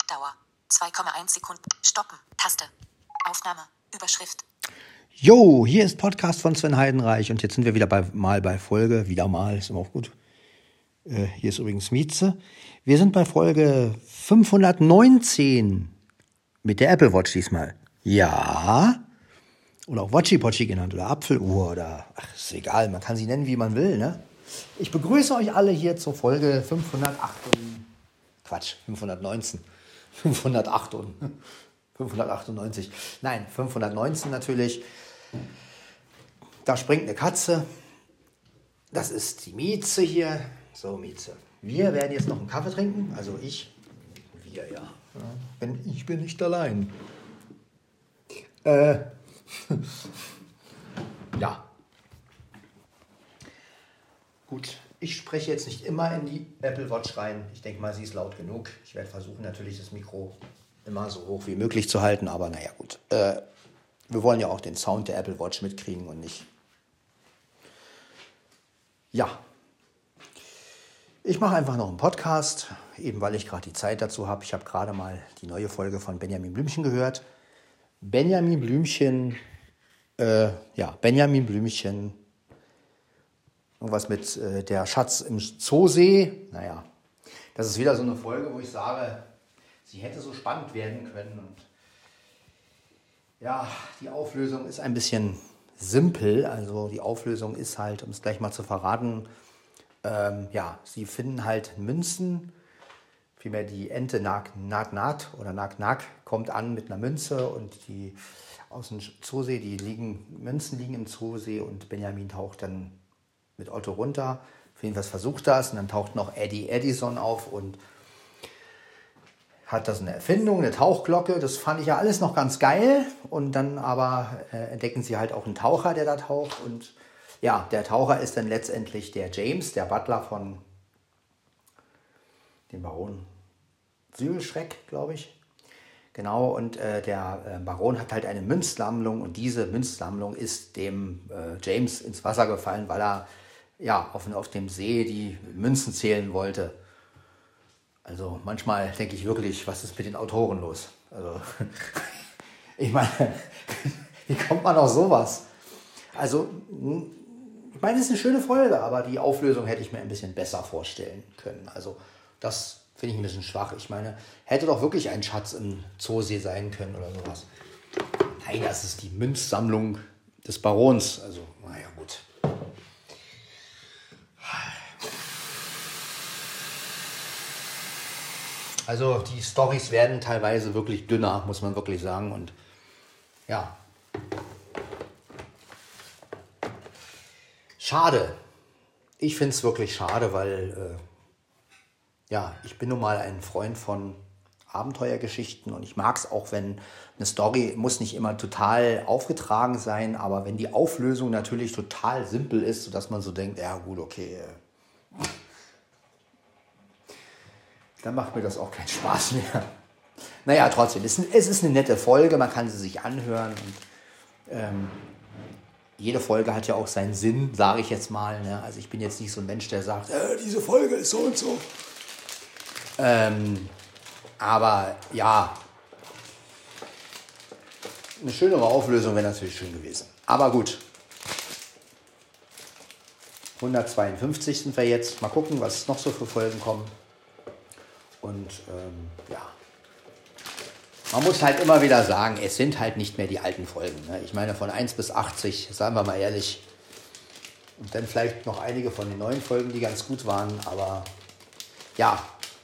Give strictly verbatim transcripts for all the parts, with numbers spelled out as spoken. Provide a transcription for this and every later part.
Dauer zwei Komma eins Sekunden. Stoppen. Taste. Aufnahme. Überschrift. Jo, hier ist Podcast von Sven Heidenreich und jetzt sind wir wieder bei, mal bei Folge, wieder mal, ist immer auch gut. Äh, hier ist übrigens Mieze. Wir sind bei Folge fünfhundertneunzehn mit der Apple Watch diesmal. Ja, oder auch Watchi Pochi genannt oder Apfeluhr oder, ach, ist egal, man kann sie nennen, wie man will, ne? Ich begrüße euch alle hier zur Folge fünfhundertacht und, Quatsch, fünfhundertneunzehn, fünfhundertacht und, fünfhundertachtundneunzig, nein, fünfhundertneunzehn natürlich. Da springt eine Katze, das ist die Mieze hier, so Mieze. Wir werden jetzt noch einen Kaffee trinken, also ich, wir ja, ja bin, ich bin nicht allein. Äh, ja. Gut, ich spreche jetzt nicht immer in die Apple Watch rein. Ich denke mal, sie ist laut genug. Ich werde versuchen, natürlich das Mikro immer so hoch wie möglich zu halten, aber naja, gut. Äh, wir wollen ja auch den Sound der Apple Watch mitkriegen und nicht. Ja. Ich mache einfach noch einen Podcast, eben weil ich gerade die Zeit dazu habe. Ich habe gerade mal die neue Folge von Benjamin Blümchen gehört. Benjamin Blümchen, äh, ja, Benjamin Blümchen, irgendwas mit äh, der Schatz im Zoosee. Naja, das ist wieder so eine Folge, wo ich sage, sie hätte so spannend werden können. Und ja, die Auflösung ist ein bisschen simpel. Also die Auflösung ist halt, um es gleich mal zu verraten, ähm, ja, sie finden halt Münzen. Vielmehr die Ente Nag-Nag oder Nag-Nag kommt an mit einer Münze und die aus dem Zoosee, die liegen, Münzen liegen im Zoosee und Benjamin taucht dann mit Otto runter. Auf jeden Fall versucht das und dann taucht noch Eddie Edison auf und hat das eine Erfindung, eine Tauchglocke. Das fand ich ja alles noch ganz geil und dann aber äh, entdecken sie halt auch einen Taucher, der da taucht und ja, der Taucher ist dann letztendlich der James, der Butler von dem Baron Sylschreck, glaube ich. Genau, und äh, der äh, Baron hat halt eine Münzsammlung und diese Münzsammlung ist dem äh, James ins Wasser gefallen, weil er ja auf, auf dem See die Münzen zählen wollte. Also manchmal denke ich wirklich, was ist mit den Autoren los? Also ich meine, wie kommt man auf sowas? Also ich meine, es ist eine schöne Folge, aber die Auflösung hätte ich mir ein bisschen besser vorstellen können. Also das finde ich ein bisschen schwach. Ich meine, hätte doch wirklich ein Schatz im Zoosee sein können oder sowas. Nein, das ist die Münzsammlung des Barons. Also, naja, gut. Also, die Storys werden teilweise wirklich dünner, muss man wirklich sagen. Und ja. Schade. Ich finde es wirklich schade, weil... Äh, Ja, ich bin nun mal ein Freund von Abenteuergeschichten und ich mag es auch, wenn eine Story muss nicht immer total aufgetragen sein, aber wenn die Auflösung natürlich total simpel ist, sodass man so denkt, ja gut, okay, dann macht mir das auch keinen Spaß mehr. Naja, trotzdem, es ist eine nette Folge, man kann sie sich anhören und ähm, jede Folge hat ja auch seinen Sinn, sage ich jetzt mal. Ne? Also ich bin jetzt nicht so ein Mensch, der sagt, äh, diese Folge ist so und so. Ähm, aber ja, eine schönere Auflösung wäre natürlich schön gewesen. Aber gut, hundertzweiundfünfzig sind wir jetzt. Mal gucken, was noch so für Folgen kommen. Und ähm, ja, man muss halt immer wieder sagen, es sind halt nicht mehr die alten Folgen. Ne? Ich meine, von eins bis achtzig, sagen wir mal ehrlich. Und dann vielleicht noch einige von den neuen Folgen, die ganz gut waren. Aber ja,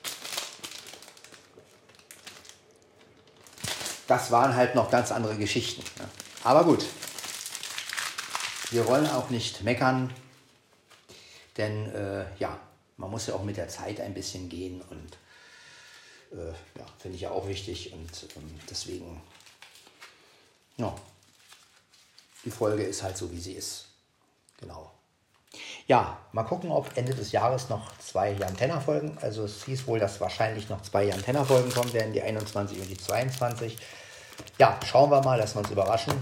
das waren halt noch ganz andere Geschichten. Ne? Aber gut, wir wollen auch nicht meckern, denn äh, ja, man muss ja auch mit der Zeit ein bisschen gehen und äh, ja, finde ich ja auch wichtig und ähm, deswegen, ja, die Folge ist halt so, wie sie ist. Genau. Ja, mal gucken, ob Ende des Jahres noch zwei Jan Tenner Folgen, also es hieß wohl, dass wahrscheinlich noch zwei Jan Tenner Folgen kommen werden, die einundzwanzig und die zweiundzwanzig. Ja, schauen wir mal, lassen wir uns überraschen,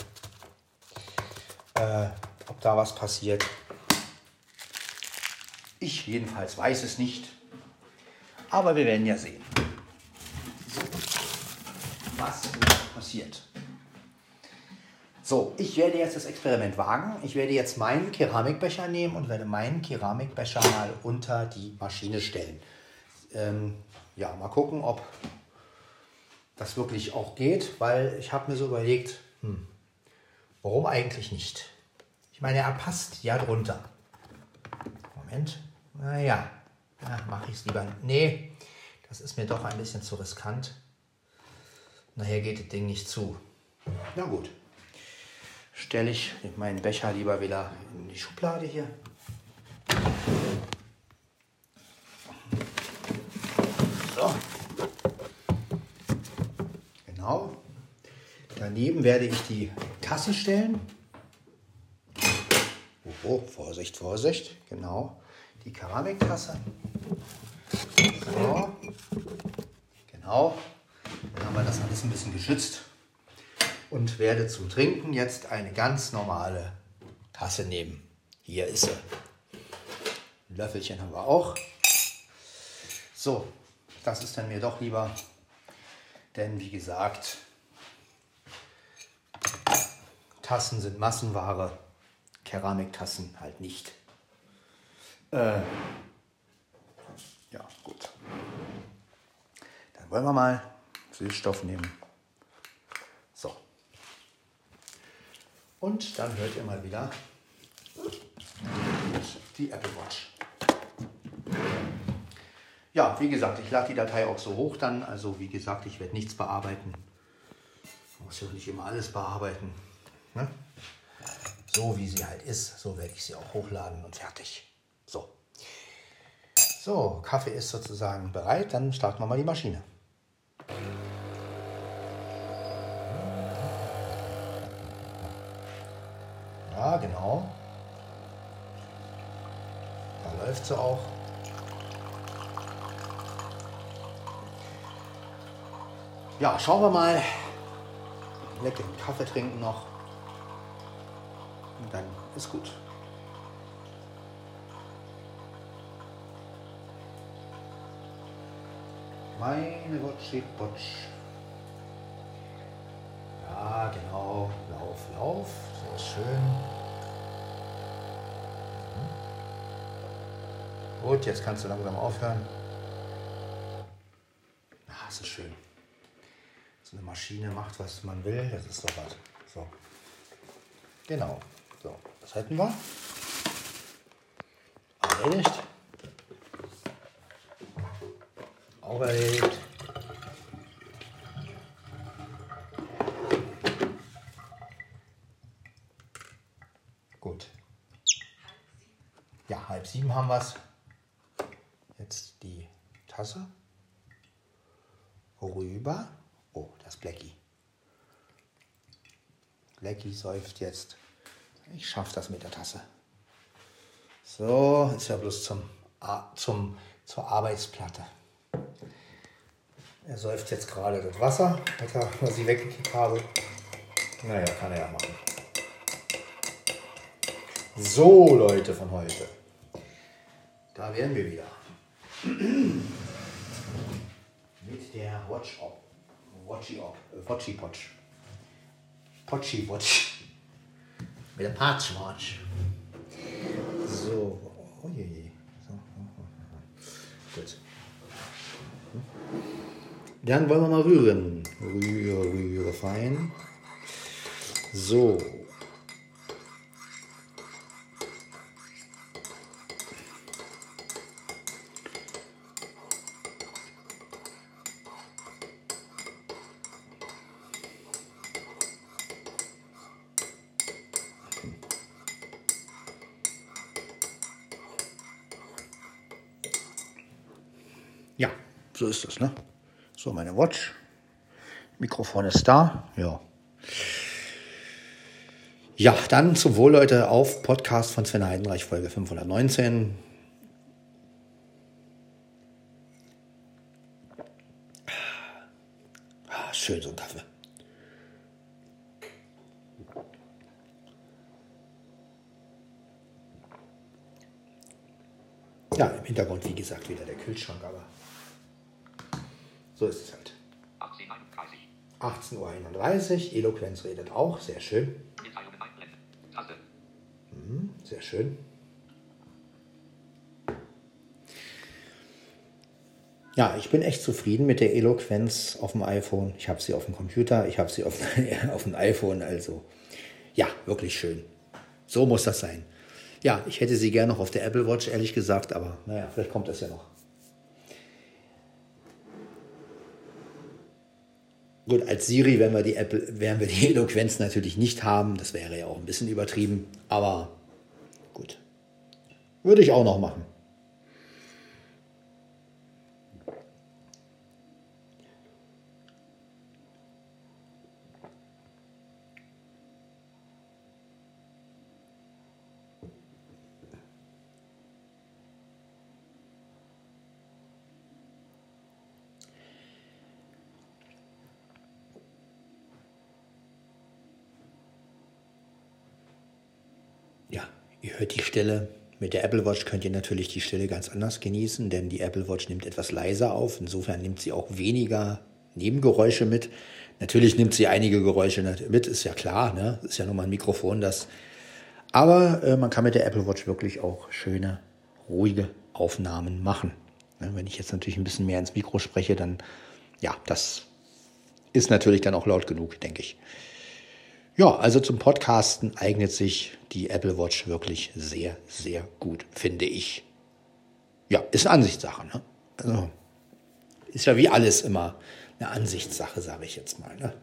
äh, ob da was passiert. Ich jedenfalls weiß es nicht, aber wir werden ja sehen. So, was passiert. So, ich werde jetzt das Experiment wagen. Ich werde jetzt meinen Keramikbecher nehmen und werde meinen Keramikbecher mal unter die Maschine stellen. Ähm, ja, mal gucken, ob das wirklich auch geht, weil ich habe mir so überlegt, hm, warum eigentlich nicht? Ich meine, er passt ja drunter. Moment, naja, ja, mache ich es lieber. Nee, das ist mir doch ein bisschen zu riskant. Nachher geht das Ding nicht zu. Na gut, stelle ich meinen Becher lieber wieder in die Schublade hier. So. Genau. Daneben werde ich die Tasse stellen. Oh, oh, Vorsicht, Vorsicht. Genau. Die Keramiktasse. So. Genau. Dann haben wir das alles ein bisschen geschützt. Und werde zum Trinken jetzt eine ganz normale Tasse nehmen. Hier ist sie. Ein Löffelchen haben wir auch. So, das ist dann mir doch lieber. Denn wie gesagt, Tassen sind Massenware, Keramiktassen halt nicht. Äh, ja, gut. Dann wollen wir mal Süßstoff nehmen. So. Und dann hört ihr mal wieder die Apple Watch. Ja, wie gesagt, ich lade die Datei auch so hoch dann. Also wie gesagt, ich werde nichts bearbeiten. Ich muss ja nicht immer alles bearbeiten. Ne? So wie sie halt ist, so werde ich sie auch hochladen und fertig. So. So, Kaffee ist sozusagen bereit. Dann starten wir mal die Maschine. Ja, genau. Da läuft sie auch. Ja, schauen wir mal. Leckeren Kaffee trinken noch. Und dann ist gut. Meine Wotschi Botsch. Ja, genau. Lauf, lauf. Sehr schön. Mhm. Gut, jetzt kannst du langsam aufhören. Ah, ist das schön. So eine Maschine macht, was man will. Das ist doch was. So. Genau. So, das hätten wir. Erledigt. Auch erledigt. Gut. Ja, halb sieben haben wir es. Jetzt die Tasse. Rüber. Oh, das Blackie. Blackie säuft jetzt. Ich schaffe das mit der Tasse. So, ist ja bloß zum, zum, zur Arbeitsplatte. Er säuft jetzt gerade das Wasser, was ich weggekippt habe. Naja, kann er ja machen. So, Leute von heute. Da wären wir wieder. Mit der Watch Op. Watchy Op. Watchy Potch. Potchy Watch. Mit der Patch Watch. So. Oh je, je. So. Gut. Dann wollen wir mal rühren. Rühre, rühre fein. So. Ja, so ist das, ne? So, meine Watch. Mikrofon ist da. Ja. Ja, dann zum Wohl, Leute, auf Podcast von Sven Heidenreich, Folge fünfhundertneunzehn. Ah, schön, so ein Kaffee. Ja, im Hintergrund, wie gesagt, wieder der Kühlschrank, aber so ist es halt. achtzehn Uhr einunddreißig. Eloquenz redet auch. Sehr schön. Hm, sehr schön. Ja, ich bin echt zufrieden mit der Eloquenz auf dem iPhone. Ich habe sie auf dem Computer, ich habe sie auf, auf dem iPhone. Also ja, wirklich schön. So muss das sein. Ja, ich hätte sie gerne noch auf der Apple Watch, ehrlich gesagt, aber naja, vielleicht kommt das ja noch. Gut, als Siri werden wir die Apple, werden wir die Eloquenz natürlich nicht haben. Das wäre ja auch ein bisschen übertrieben, aber gut. Würde ich auch noch machen. Ja, ihr hört die Stille. Mit der Apple Watch könnt ihr natürlich die Stille ganz anders genießen, denn die Apple Watch nimmt etwas leiser auf. Insofern nimmt sie auch weniger Nebengeräusche mit. Natürlich nimmt sie einige Geräusche mit, ist ja klar, ne? Ist ja nur mal ein Mikrofon, das. Aber äh, man kann mit der Apple Watch wirklich auch schöne, ruhige Aufnahmen machen. Ne? Wenn ich jetzt natürlich ein bisschen mehr ins Mikro spreche, dann, ja, das ist natürlich dann auch laut genug, denke ich. Ja, also zum Podcasten eignet sich die Apple Watch wirklich sehr, sehr gut, finde ich. Ja, ist eine Ansichtssache, ne? Also, ist ja wie alles immer eine Ansichtssache, sage ich jetzt mal, ne?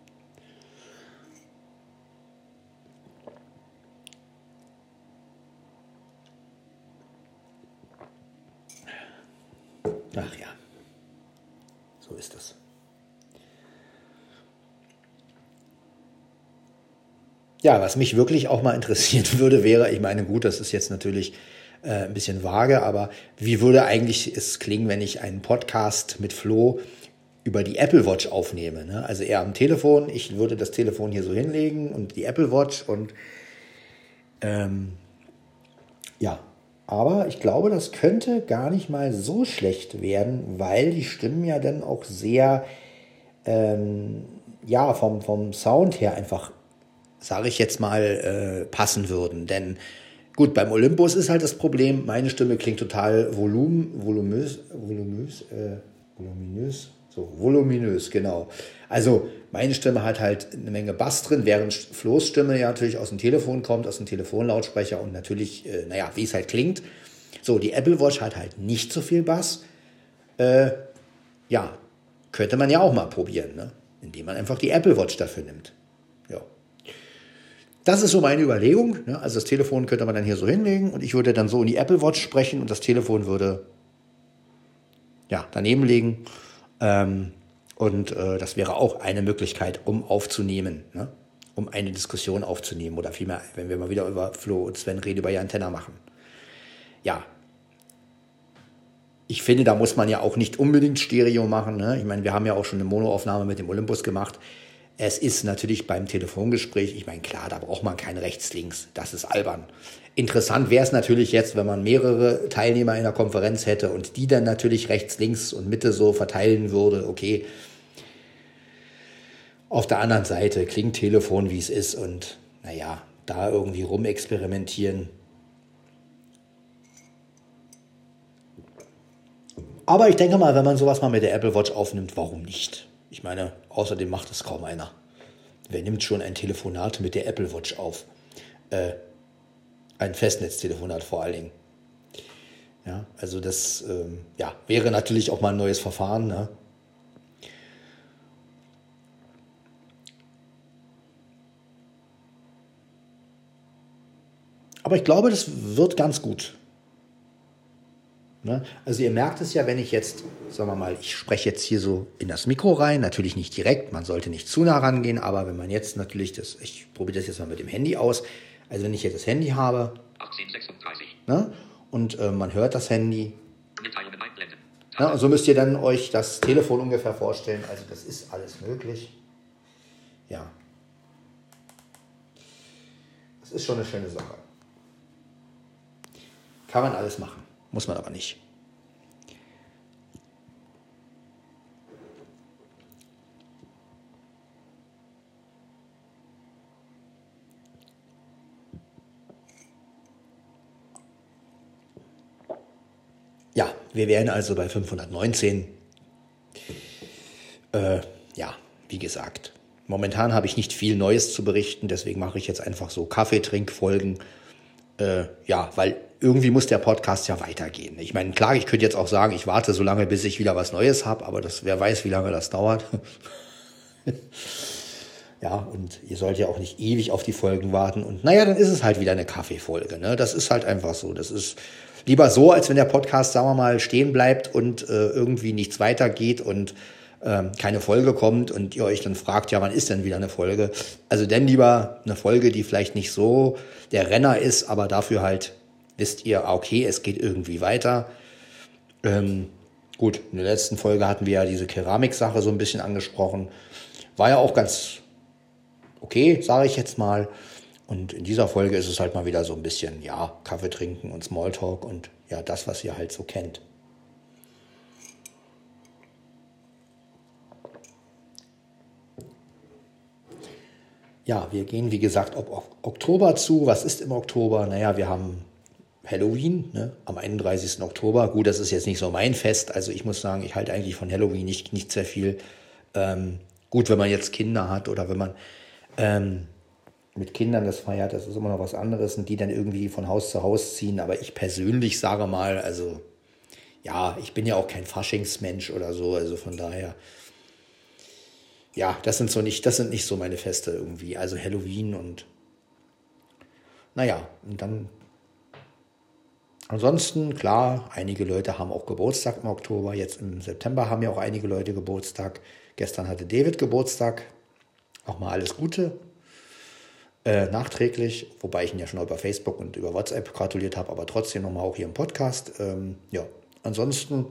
Ach ja, so ist es. Ja, was mich wirklich auch mal interessieren würde, wäre, ich meine, gut, das ist jetzt natürlich äh, ein bisschen vage, aber wie würde eigentlich es klingen, wenn ich einen Podcast mit Flo über die Apple Watch aufnehme? Ne? Also er am Telefon, ich würde das Telefon hier so hinlegen und die Apple Watch und ähm, ja, aber ich glaube, das könnte gar nicht mal so schlecht werden, weil die Stimmen ja dann auch sehr, ähm, ja, vom, vom Sound her einfach, sage ich jetzt mal, äh, passen würden. Denn gut, beim Olympus ist halt das Problem, meine Stimme klingt total volum, volumös, volumös, äh, voluminös, so, voluminös, genau. Also meine Stimme hat halt eine Menge Bass drin, während Flo's Stimme ja natürlich aus dem Telefon kommt, aus dem Telefonlautsprecher und natürlich, äh, naja, wie es halt klingt. So, die Apple Watch hat halt nicht so viel Bass. Äh, ja, könnte man ja auch mal probieren, ne? Indem man einfach die Apple Watch dafür nimmt. Ja. Das ist so meine Überlegung. Ne? Also das Telefon könnte man dann hier so hinlegen und ich würde dann so in die Apple Watch sprechen und das Telefon würde ja daneben liegen. Ähm, und äh, das wäre auch eine Möglichkeit, um aufzunehmen, ne? Um eine Diskussion aufzunehmen oder vielmehr, wenn wir mal wieder über Flo und Sven reden, über die Antenna machen. Ja. Ich finde, da muss man ja auch nicht unbedingt Stereo machen. Ne? Ich meine, wir haben ja auch schon eine Monoaufnahme mit dem Olympus gemacht. Es ist natürlich beim Telefongespräch, ich meine, klar, da braucht man kein Rechts-Links, das ist albern. Interessant wäre es natürlich jetzt, wenn man mehrere Teilnehmer in der Konferenz hätte und die dann natürlich Rechts-Links und Mitte so verteilen würde, okay. Auf der anderen Seite klingt Telefon, wie es ist und naja, da irgendwie rumexperimentieren. Aber ich denke mal, wenn man sowas mal mit der Apple Watch aufnimmt, warum nicht? Ich meine, außerdem macht es kaum einer. Wer nimmt schon ein Telefonat mit der Apple Watch auf? Äh, ein Festnetztelefonat vor allen Dingen. Ja, also das ähm, ja, wäre natürlich auch mal ein neues Verfahren. Ne? Aber ich glaube, das wird ganz gut. Also ihr merkt es ja, wenn ich jetzt, sagen wir mal, ich spreche jetzt hier so in das Mikro rein, natürlich nicht direkt, man sollte nicht zu nah rangehen, aber wenn man jetzt natürlich das, ich probiere das jetzt mal mit dem Handy aus, also wenn ich jetzt das Handy habe achtzehn sechsunddreißig, ne, und äh, man hört das Handy, ne, und so müsst ihr dann euch das Telefon ungefähr vorstellen, also das ist alles möglich, ja, das ist schon eine schöne Sache, kann man alles machen. Muss man aber nicht. wir wären also bei fünfhundertneunzehn. Äh, ja, wie gesagt, momentan habe ich nicht viel Neues zu berichten, deswegen mache ich jetzt einfach so Kaffeetrinkfolgen. Äh, ja, weil irgendwie muss der Podcast ja weitergehen. Ich meine, klar, ich könnte jetzt auch sagen, ich warte so lange, bis ich wieder was Neues habe, aber das, wer weiß, wie lange das dauert. Ja, und ihr sollt ja auch nicht ewig auf die Folgen warten. Und naja, dann ist es halt wieder eine Kaffeefolge. Ne? Das ist halt einfach so. Das ist lieber so, als wenn der Podcast, sagen wir mal, stehen bleibt und äh, irgendwie nichts weitergeht und ähm, keine Folge kommt und ihr euch dann fragt, ja, wann ist denn wieder eine Folge? Also dann lieber eine Folge, die vielleicht nicht so der Renner ist, aber dafür halt wisst ihr, okay, es geht irgendwie weiter. Ähm, gut, in der letzten Folge hatten wir ja diese Keramik-Sache so ein bisschen angesprochen. War ja auch ganz okay, sage ich jetzt mal. Und in dieser Folge ist es halt mal wieder so ein bisschen, ja, Kaffee trinken und Smalltalk und ja, das, was ihr halt so kennt. Ja, wir gehen, wie gesagt, auf Oktober zu. Was ist im Oktober? Naja, wir haben Halloween, ne, am einunddreißigsten Oktober. Gut, das ist jetzt nicht so mein Fest. Also ich muss sagen, ich halte eigentlich von Halloween nicht, nicht sehr viel. Ähm, gut, wenn man jetzt Kinder hat oder wenn man ähm, mit Kindern das feiert, das ist immer noch was anderes und die dann irgendwie von Haus zu Haus ziehen. Aber ich persönlich sage mal, also ja, ich bin ja auch kein Faschingsmensch oder so. Also von daher, ja, das sind so nicht, das sind nicht so meine Feste irgendwie. Also Halloween und naja, und dann ansonsten, klar, einige Leute haben auch Geburtstag im Oktober. Jetzt im September haben ja auch einige Leute Geburtstag. Gestern hatte David Geburtstag. Auch mal alles Gute. Äh, nachträglich, wobei ich ihn ja schon über Facebook und über WhatsApp gratuliert habe, aber trotzdem nochmal auch hier im Podcast. Ähm, ja, ansonsten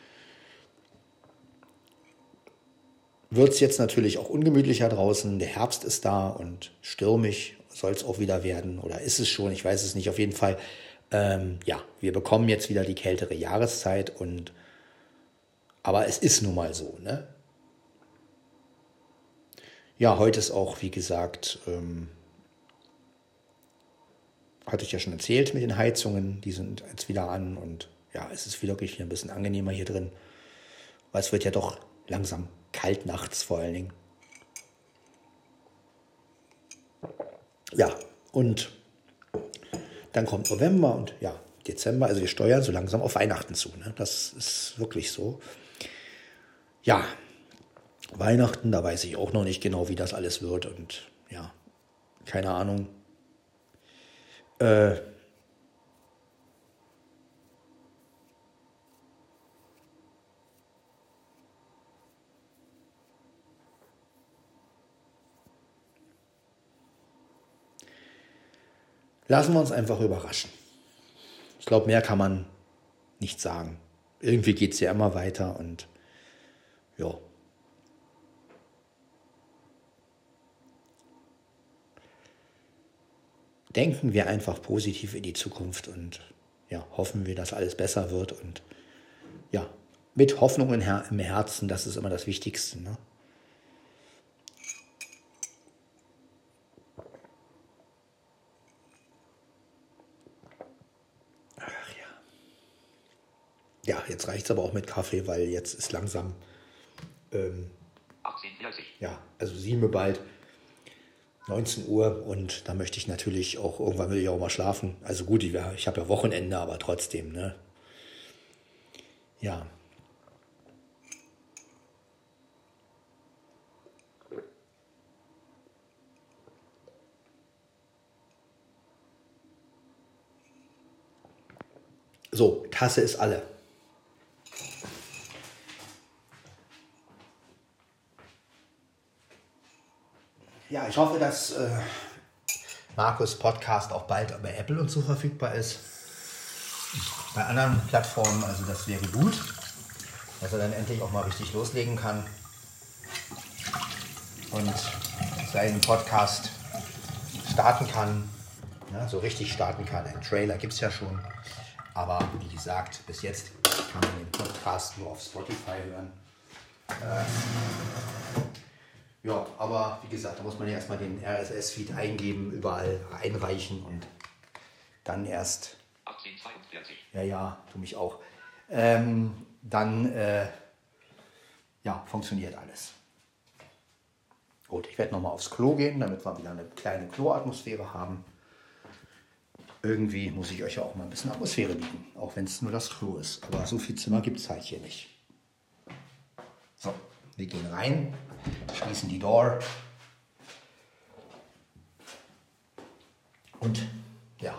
wird es jetzt natürlich auch ungemütlicher draußen. Der Herbst ist da und stürmig soll es auch wieder werden. Oder ist es schon? Ich weiß es nicht. Auf jeden Fall. Ähm, ja, wir bekommen jetzt wieder die kältere Jahreszeit und aber es ist nun mal so, ne? Ja, heute ist auch, wie gesagt, ähm, hatte ich ja schon erzählt mit den Heizungen, die sind jetzt wieder an und ja, es ist wirklich ein bisschen angenehmer hier drin, weil es wird ja doch langsam kalt nachts vor allen Dingen. Ja, und dann kommt November und ja, Dezember, also wir steuern so langsam auf Weihnachten zu. Ne? Das ist wirklich so. Ja, Weihnachten, da weiß ich auch noch nicht genau, wie das alles wird und ja, keine Ahnung. Äh, lassen wir uns einfach überraschen. Ich glaube, mehr kann man nicht sagen. Irgendwie geht es ja immer weiter und ja. Denken wir einfach positiv in die Zukunft und ja, hoffen wir, dass alles besser wird und ja, mit Hoffnung im Herzen, das ist immer das Wichtigste. Ne? Ach ja. Ja, jetzt reicht es aber auch mit Kaffee, weil jetzt ist langsam ähm, achtzehn Uhr dreißig. Ja, also sieben Uhr bald. neunzehn Uhr und da möchte ich natürlich auch, irgendwann will ich auch mal schlafen. Also gut, ich, ich habe ja Wochenende, aber trotzdem, ne? Ja. So, Tasse ist alle. Ja, ich hoffe, dass äh, Markus Podcast auch bald bei Apple und so verfügbar ist. Bei anderen Plattformen, also das wäre gut, dass er dann endlich auch mal richtig loslegen kann und seinen Podcast starten kann, ja, so richtig starten kann. Ein Trailer gibt es ja schon, aber wie gesagt, bis jetzt kann man den Podcast nur auf Spotify hören. Äh, Ja, aber wie gesagt, da muss man ja erstmal den R S S-Feed eingeben, überall einreichen und dann erst. achtzehn Uhr zweiundvierzig. Ja, ja, tu mich auch. ähm, dann äh, ja, funktioniert alles. Gut, ich werde nochmal aufs Klo gehen, damit wir wieder eine kleine Kloatmosphäre haben. Irgendwie muss ich euch ja auch mal ein bisschen Atmosphäre bieten, auch wenn es nur das Klo ist. Aber so viel Zimmer gibt es halt hier nicht. So, wir gehen rein, schließen die Door. Und ja.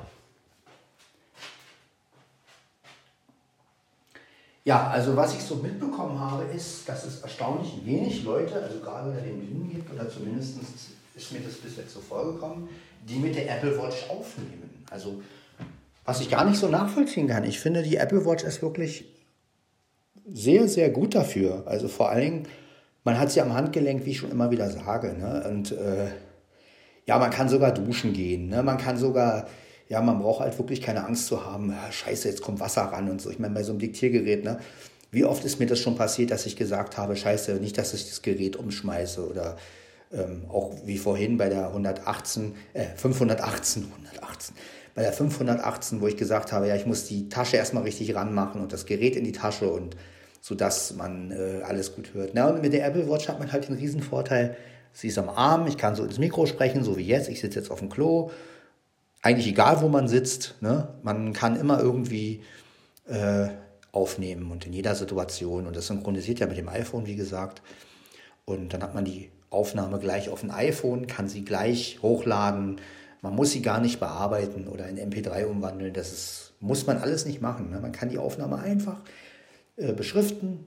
Ja, also was ich so mitbekommen habe, ist, dass es erstaunlich wenig Leute, also gerade unter den Blinden gibt, oder zumindest ist mir das bis jetzt so vorgekommen, die mit der Apple Watch aufnehmen. Also, was ich gar nicht so nachvollziehen kann. Ich finde, die Apple Watch ist wirklich sehr, sehr gut dafür. Also vor allen Dingen, man hat sie am Handgelenk, wie ich schon immer wieder sage. Ne? Und äh, ja, man kann sogar duschen gehen. Ne? Man kann sogar, ja, man braucht halt wirklich keine Angst zu haben, ja, scheiße, jetzt kommt Wasser ran und so. Ich meine, bei so einem Diktiergerät, ne? Wie oft ist mir das schon passiert, dass ich gesagt habe, scheiße, nicht, dass ich das Gerät umschmeiße oder ähm, auch wie vorhin bei der hundertachtzehn, äh, fünfhundertachtzehn, hundertachtzehn, bei der fünfhundertachtzehn, wo ich gesagt habe, ja, ich muss die Tasche erstmal richtig ranmachen und das Gerät in die Tasche und sodass man äh, alles gut hört. Na, und mit der Apple Watch hat man halt den riesen Vorteil, sie ist am Arm, ich kann so ins Mikro sprechen, so wie jetzt, ich sitze jetzt auf dem Klo, eigentlich egal, wo man sitzt, ne? Man kann immer irgendwie äh, aufnehmen und in jeder Situation und das synchronisiert ja mit dem iPhone, wie gesagt, und dann hat man die Aufnahme gleich auf dem iPhone, kann sie gleich hochladen, man muss sie gar nicht bearbeiten oder in M P drei umwandeln, das ist, muss man alles nicht machen, ne? Man kann die Aufnahme einfach äh, beschriften.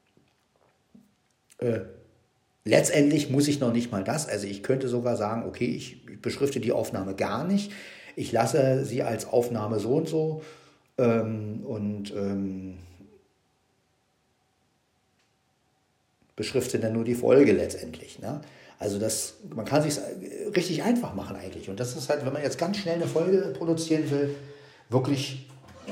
Äh, letztendlich muss ich noch nicht mal das, also ich könnte sogar sagen, okay, ich beschrifte die Aufnahme gar nicht, ich lasse sie als Aufnahme so und so ähm, und ähm, beschrifte dann nur die Folge letztendlich, ne? Also das, man kann es sich richtig einfach machen eigentlich. Und das ist halt, wenn man jetzt ganz schnell eine Folge produzieren will, wirklich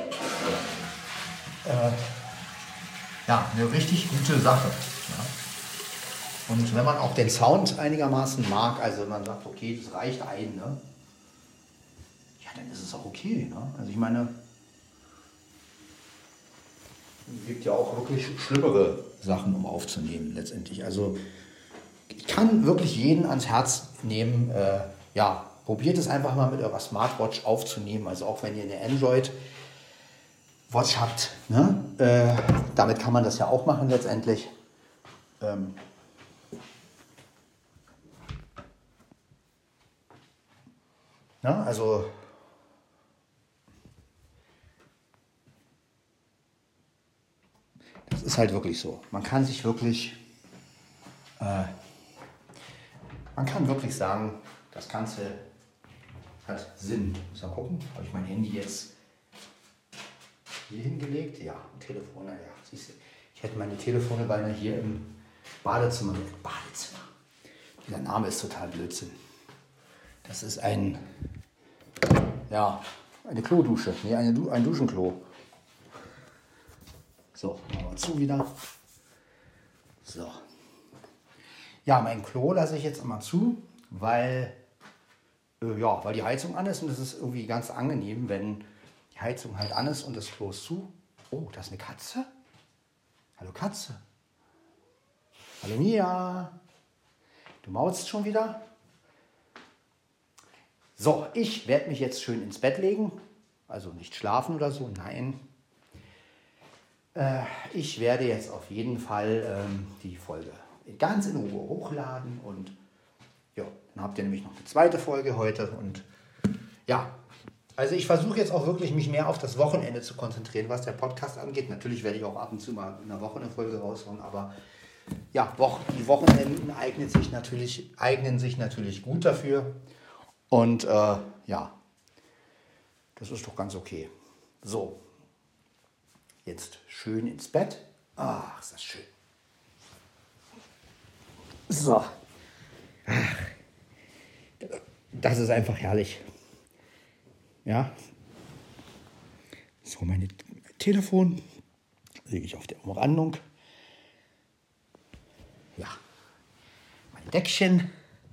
äh, ja, eine richtig gute Sache. Ja. Und wenn man auch den Sound einigermaßen mag, also man sagt, okay, das reicht ein, ne? Ja, dann ist es auch okay. Ne? Also ich meine, es gibt ja auch wirklich schlimmere Sachen, um aufzunehmen letztendlich. Also ich kann wirklich jeden ans Herz nehmen, äh, ja, probiert es einfach mal mit eurer Smartwatch aufzunehmen, also auch wenn ihr eine Android-Watch habt, ne? äh, damit kann man das ja auch machen letztendlich. Ähm, na, also das ist halt wirklich so. Man kann sich wirklich äh, Man kann wirklich sagen, das Ganze hat Sinn. Muss mal gucken, habe ich mein Handy jetzt hier hingelegt? Ja, Telefon, ja, siehst du. Ich hätte meine Telefone beinahe hier im Badezimmer. Badezimmer. Dieser Name ist total Blödsinn. Das ist ein, ja, eine Klodusche. Nee, eine du ein Duschenklo. So, machen wir zu wieder. So. Ja, mein Klo lasse ich jetzt immer zu, weil, äh, ja, weil die Heizung an ist und es ist irgendwie ganz angenehm, wenn die Heizung halt an ist und das Klo ist zu. Oh, da ist eine Katze. Hallo Katze. Hallo Mia. Du maulst schon wieder? So, ich werde mich jetzt schön ins Bett legen. Also nicht schlafen oder so, nein. Äh, ich werde jetzt auf jeden Fall ähm, die Folge ganz in Ruhe hochladen und ja, dann habt ihr nämlich noch eine zweite Folge heute und ja, also ich versuche jetzt auch wirklich mich mehr auf das Wochenende zu konzentrieren, was der Podcast angeht. Natürlich werde ich auch ab und zu mal in der Woche eine Folge raushauen, aber ja, die Wochenenden eignen sich natürlich, eignen sich natürlich gut dafür und äh, ja, das ist doch ganz okay. So, jetzt schön ins Bett. Ach, ist das schön. So. Ach, das ist einfach herrlich. Ja. So, meine Telefon lege ich auf der Umrandung. Ja. Mein Deckchen.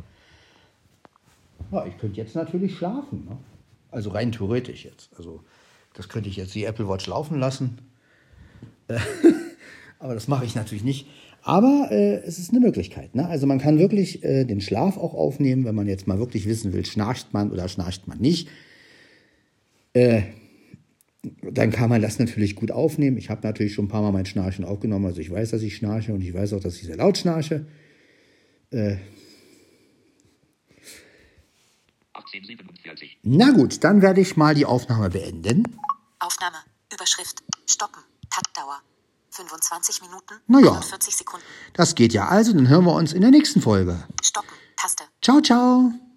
Ja, ich könnte jetzt natürlich schlafen. Ne? Also rein theoretisch jetzt. Also das könnte ich jetzt die Apple Watch laufen lassen. Aber das mache ich natürlich nicht. Aber äh, es ist eine Möglichkeit. Ne? Also man kann wirklich äh, den Schlaf auch aufnehmen, wenn man jetzt mal wirklich wissen will, schnarcht man oder schnarcht man nicht. Äh, dann kann man das natürlich gut aufnehmen. Ich habe natürlich schon ein paar Mal mein Schnarchen aufgenommen. Also ich weiß, dass ich schnarche und ich weiß auch, dass ich sehr laut schnarche. Äh, achtzehn Uhr siebenundvierzig. Na gut, dann werde ich mal die Aufnahme beenden. Aufnahme. Überschrift. Stoppen. Taktdauer. fünfundzwanzig Minuten. Na ja. einundvierzig Sekunden. Das geht ja also, dann hören wir uns in der nächsten Folge. Stoppen. Taste. Ciao, ciao.